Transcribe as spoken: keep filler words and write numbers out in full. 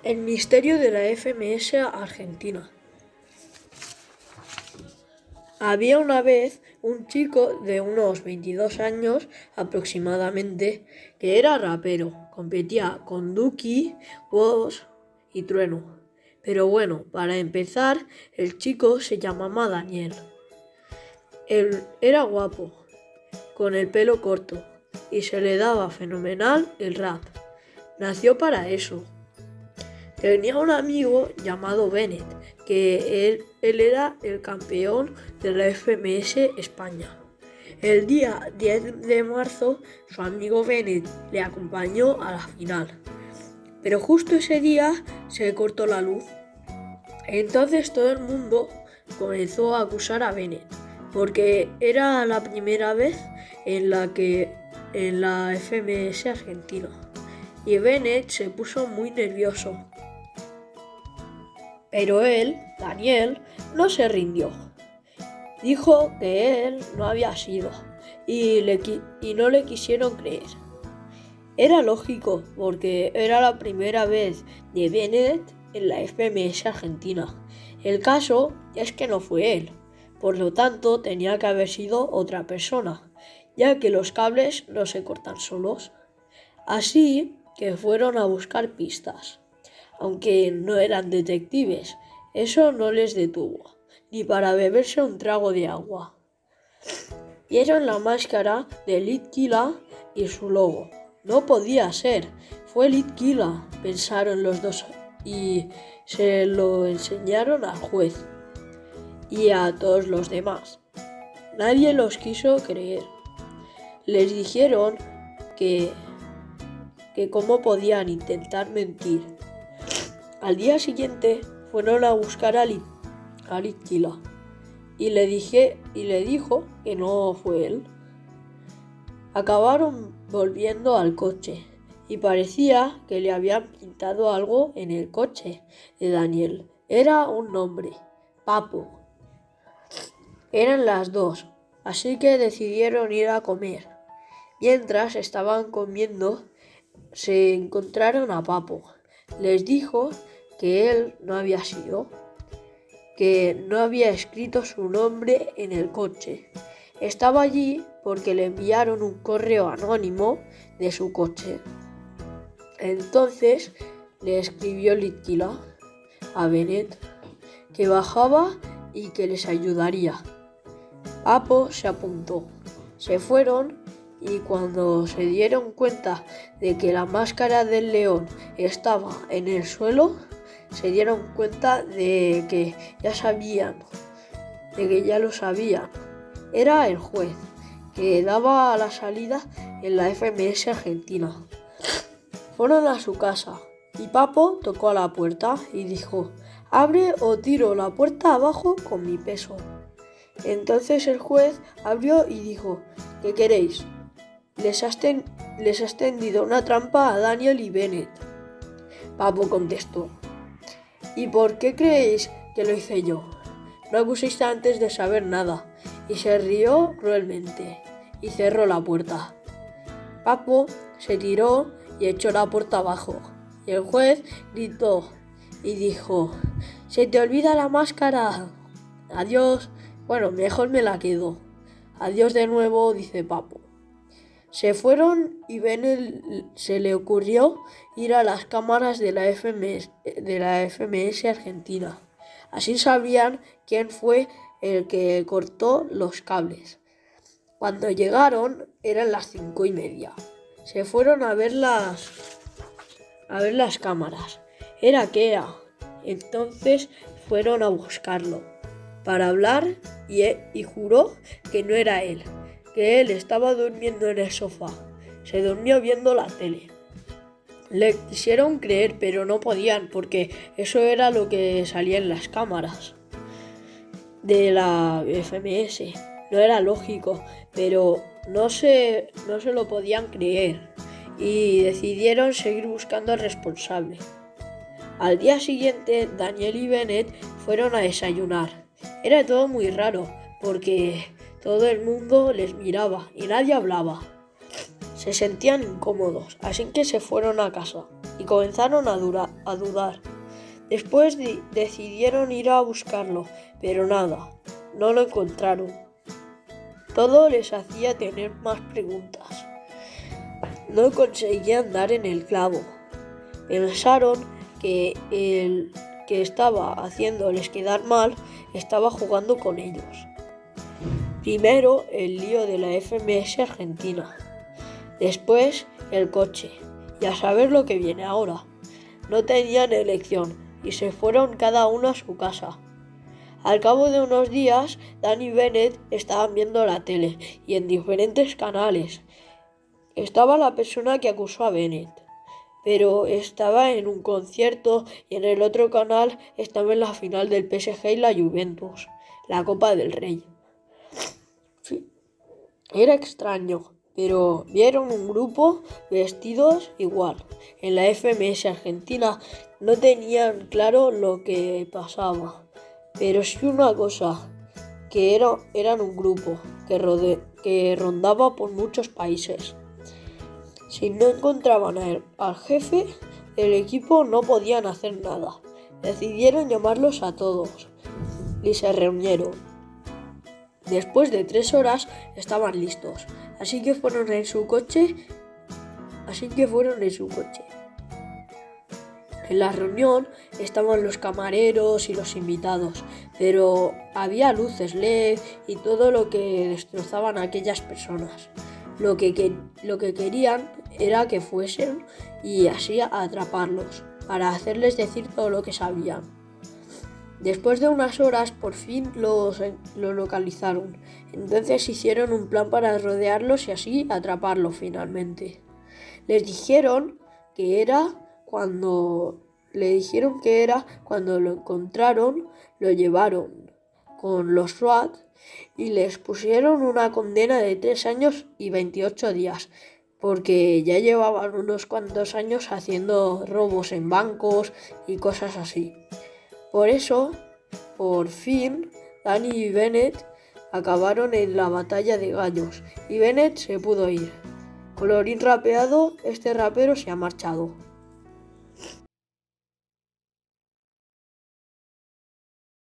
El misterio de la F M S Argentina. Había una vez un chico de unos veintidós años aproximadamente que era rapero. Competía con Duki, Woz y Trueno. Pero bueno, para empezar, el chico se llamaba Daniel. Él era guapo, con el pelo corto, y se le daba fenomenal el rap. Nació para eso. Tenía un amigo llamado Bennett, que él, él era el campeón de la F M S España. El día diez de marzo, su amigo Bennett le acompañó a la final. Pero justo ese día se cortó la luz. Entonces todo el mundo comenzó a acusar a Bennett, porque era la primera vez en la que en la F M S Argentina. Y Bennett se puso muy nervioso. Pero él, Daniel, no se rindió. Dijo que él no había sido y, le, y no le quisieron creer. Era lógico porque era la primera vez de Bennett en la F M S Argentina. El caso es que no fue él, por lo tanto tenía que haber sido otra persona, ya que los cables no se cortan solos. Así que fueron a buscar pistas. Aunque no eran detectives, eso no les detuvo, ni para beberse un trago de agua. Vieron la máscara de Litquila y su logo. No podía ser, fue Litquila, pensaron los dos y se lo enseñaron al juez y a todos los demás. Nadie los quiso creer. Les dijeron que, que cómo podían intentar mentir. Al día siguiente fueron a buscar a, Lit, a Litquila y le, dije, y le dijo que no fue él. Acabaron volviendo al coche y parecía que le habían pintado algo en el coche de Daniel. Era un nombre, Papo. Eran las dos, así que decidieron ir a comer. Mientras estaban comiendo, se encontraron a Papo. Les dijo que él no había sido, que no había escrito su nombre en el coche. Estaba allí porque le enviaron un correo anónimo de su coche. Entonces le escribió Litquila a Bennett que bajaba y que les ayudaría. Papo se apuntó. Se fueron y cuando se dieron cuenta de que la máscara del león estaba en el suelo, se dieron cuenta de que ya sabían, de que ya lo sabían. Era el juez, que daba la salida en la F M S Argentina. Fueron a su casa y Papo tocó a la puerta y dijo: «Abre o tiro la puerta abajo con mi peso». Entonces el juez abrió y dijo: «¿Qué queréis?» Les has, ten, les has tendido una trampa a Daniel y Bennett. Papo contestó: «¿Y por qué creéis que lo hice yo? No acuséis antes de saber nada». Y se rió cruelmente y cerró la puerta. Papo se tiró y echó la puerta abajo. Y el juez gritó y dijo: «¡Se te olvida la máscara! Adiós». «Bueno, mejor me la quedo». «Adiós de nuevo», dice Papo. Se fueron y Bennett se le ocurrió ir a las cámaras de la F M S, de la F M S Argentina. Así sabrían quién fue el que cortó los cables. Cuando llegaron eran las cinco y media. Se fueron a ver las, a ver las cámaras. Era Kea. Entonces fueron a buscarlo para hablar y, y juró que no era él. Que él estaba durmiendo en el sofá. Se durmió viendo la tele. Le quisieron creer, pero no podían, porque eso era lo que salía en las cámaras de la F M S. No era lógico, pero no se, no se lo podían creer y decidieron seguir buscando al responsable. Al día siguiente, Daniel y Bennett fueron a desayunar. Era todo muy raro, porque todo el mundo les miraba y nadie hablaba. Se sentían incómodos, así que se fueron a casa. y comenzaron a, dura, a dudar. Después de, decidieron ir a buscarlo, pero nada, no lo encontraron. Todo les hacía tener más preguntas. No conseguían dar en el clavo. Pensaron que el que estaba haciéndoles quedar mal estaba jugando con ellos. Primero el lío de la F M S Argentina, después el coche, y a saber lo que viene ahora. No tenían elección y se fueron cada uno a su casa. Al cabo de unos días, Dan y Bennett estaban viendo la tele y en diferentes canales. Estaba la persona que acusó a Bennett, pero estaba en un concierto y en el otro canal estaba en la final del P S G y la Juventus, la Copa del Rey. Era extraño, pero vieron un grupo vestidos igual. En la F M S Argentina no tenían claro lo que pasaba, pero sí una cosa, que era, eran un grupo que, rode, que rondaba por muchos países. Si no encontraban al, al jefe del equipo no podían hacer nada. Decidieron llamarlos a todos y se reunieron. Después de tres horas estaban listos, así que fueron en su coche, así que fueron en su coche. En la reunión estaban los camareros y los invitados, pero había luces L E D y todo lo que destrozaban a aquellas personas. Lo que, que, lo que querían era que fuesen y así atraparlos, para hacerles decir todo lo que sabían. Después de unas horas, por fin los, los localizaron. Entonces hicieron un plan para rodearlos y así atraparlos finalmente. Les dijeron que era cuando le dijeron que era cuando lo encontraron, lo llevaron con los SWAT y les pusieron una condena de tres años y veintiocho días, porque ya llevaban unos cuantos años haciendo robos en bancos y cosas así. Por eso, por fin, Dan y Bennett acabaron en la batalla de gallos y Bennett se pudo ir. Colorín rapeado, este rapero se ha marchado.